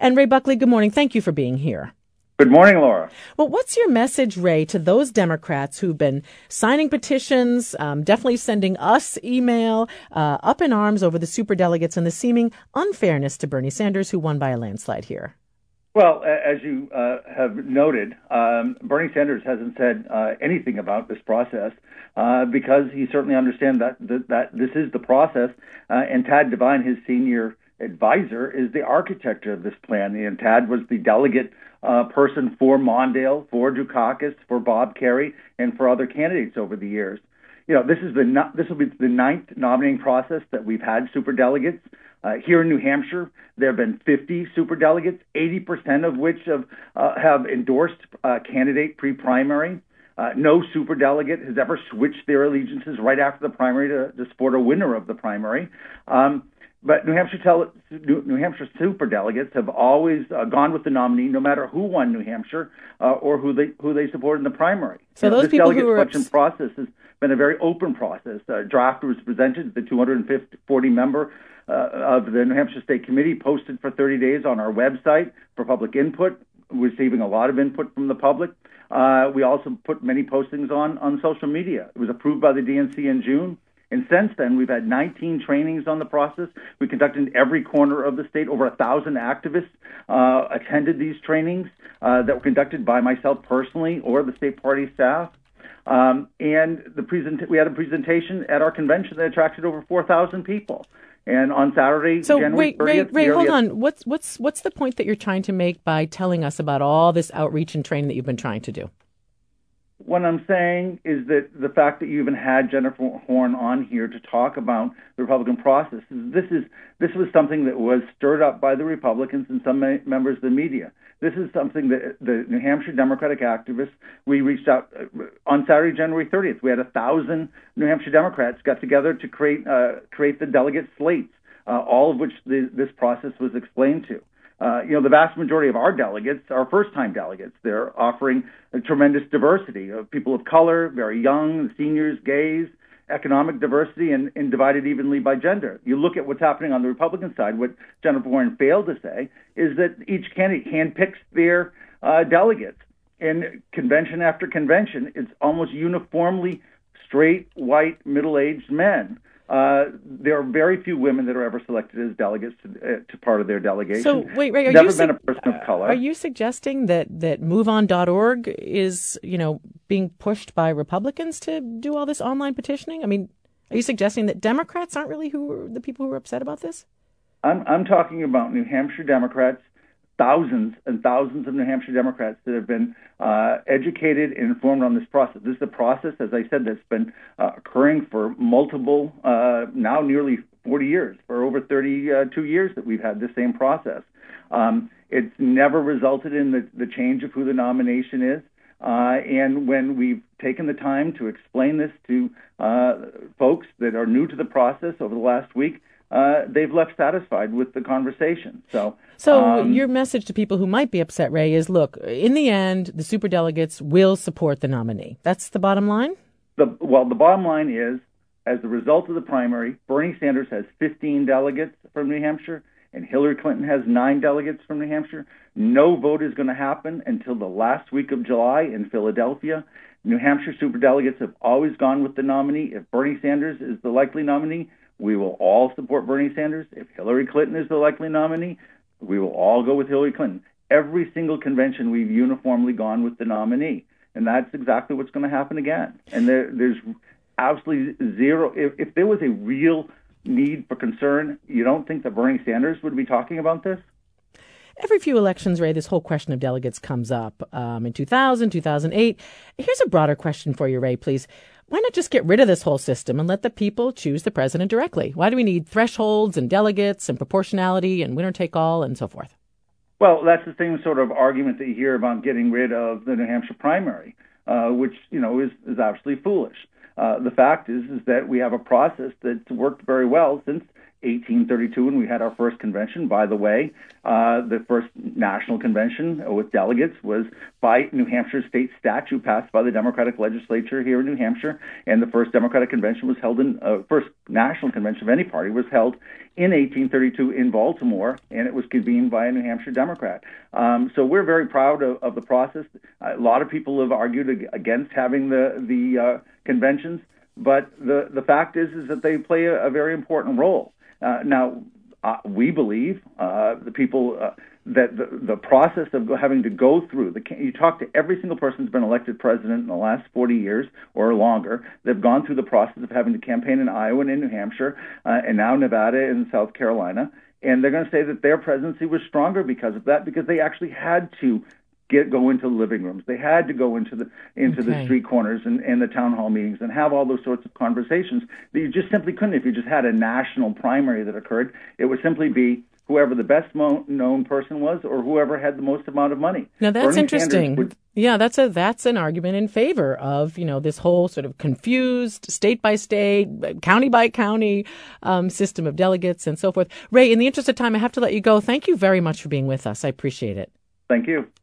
And Ray Buckley, good morning. Thank you for being here. Good morning, Laura. Well, what's your message, Ray, to those Democrats who've been signing petitions, definitely sending us email, up in arms over the superdelegates and the seeming unfairness to Bernie Sanders, who won by a landslide here? Well, as you have noted, Bernie Sanders hasn't said anything about this process because he certainly understands that this is the process. And Tad Devine, his senior advisor, is the architect of this plan. And Tad was the delegate person for Mondale, for Dukakis, for Bob Kerrey, and for other candidates over the years. You know, this will be the ninth nominating process that we've had superdelegates. Here in New Hampshire, there have been 50 superdelegates, 80% of which have endorsed candidate pre-primary. No superdelegate has ever switched their allegiances right after the primary to support a winner of the primary. But New Hampshire superdelegates have always gone with the nominee, no matter who won New Hampshire or who they supported in the primary. So those this people delegate who were selection process has been a very open process. Draft was presented to the 240 member of the New Hampshire State Committee, posted for 30 days on our website for public input, receiving a lot of input from the public. We also put many postings on social media. It was approved by the DNC in June. And since then, we've had 19 trainings on the process. We conducted in every corner of the state. Over 1,000 activists attended these trainings that were conducted by myself personally or the state party staff. And we had a presentation at our convention that attracted over 4,000 people. And on Saturday, so January 30th... Ray, hold on. What's the point that you're trying to make by telling us about all this outreach and training that you've been trying to do? What I'm saying is that the fact that you even had Jennifer Horn on here to talk about the Republican process, this was something that was stirred up by the Republicans and some members of the media. This is something that the New Hampshire Democratic activists, we reached out on Saturday, January 30th. We had 1,000 New Hampshire Democrats got together to create the delegate slates, all of which this process was explained to. The vast majority of our delegates are first-time delegates. They're offering a tremendous diversity of people of color, very young, seniors, gays, economic diversity, and divided evenly by gender. You look at what's happening on the Republican side, what Jennifer Warren failed to say is that each candidate handpicks their delegates. And convention after convention, it's almost uniformly straight, white, middle-aged men. There are very few women that are ever selected as delegates to part of their delegation. So, wait, Ray, never been a person of color. Are you suggesting that MoveOn.org is, being pushed by Republicans to do all this online petitioning? I mean, are you suggesting that Democrats aren't really the people who are upset about this? I'm talking about New Hampshire Democrats, thousands and thousands of New Hampshire Democrats that have been educated and informed on this process. This is a process, as I said, that's been occurring for multiple, now nearly 40 years, for over 32 years that we've had the same process. It's never resulted in the change of who the nomination is. And when we've taken the time to explain this to folks that are new to the process over the last week, they've left satisfied with the conversation. So your message to people who might be upset, Ray, is, look, in the end, the superdelegates will support the nominee. That's the bottom line? The bottom line is, as a result of the primary, Bernie Sanders has 15 delegates from New Hampshire, and Hillary Clinton has 9 delegates from New Hampshire. No vote is going to happen until the last week of July in Philadelphia. New Hampshire superdelegates have always gone with the nominee. If Bernie Sanders is the likely nominee, we will all support Bernie Sanders. If Hillary Clinton is the likely nominee, we will all go with Hillary Clinton. Every single convention, we've uniformly gone with the nominee. And that's exactly what's going to happen again. And there's absolutely zero. If there was a real need for concern, you don't think that Bernie Sanders would be talking about this? Every few elections, Ray, this whole question of delegates comes up. In 2000, 2008. Here's a broader question for you, Ray, please. Why not just get rid of this whole system and let the people choose the president directly? Why do we need thresholds and delegates and proportionality and winner-take-all and so forth? Well, that's the same sort of argument that you hear about getting rid of the New Hampshire primary, which, is absolutely foolish. The fact is that we have a process that's worked very well since 1832 when we had our first convention. By the way, the first national convention with delegates was by New Hampshire state statute passed by the Democratic legislature here in New Hampshire, and the first Democratic convention was held first national convention of any party was held in 1832 in Baltimore, and it was convened by a New Hampshire Democrat. So we're very proud of the process. A lot of people have argued against having the conventions, but the fact is that they play a very important role. Now, we believe the people that the process of having to go through you talk to every single person who's been elected president in the last 40 years or longer. They've gone through the process of having to campaign in Iowa and in New Hampshire and now Nevada and South Carolina, and they're going to say that their presidency was stronger because of that, because they actually had to go into living rooms. They had to go into the street corners and the town hall meetings and have all those sorts of conversations that you just simply couldn't if you just had a national primary that occurred. It would simply be whoever the best known person was or whoever had the most amount of money. Now that's interesting. Yeah, that's an argument in favor of, this whole sort of confused state by state, county by county system of delegates and so forth. Ray, in the interest of time, I have to let you go. Thank you very much for being with us. I appreciate it. Thank you.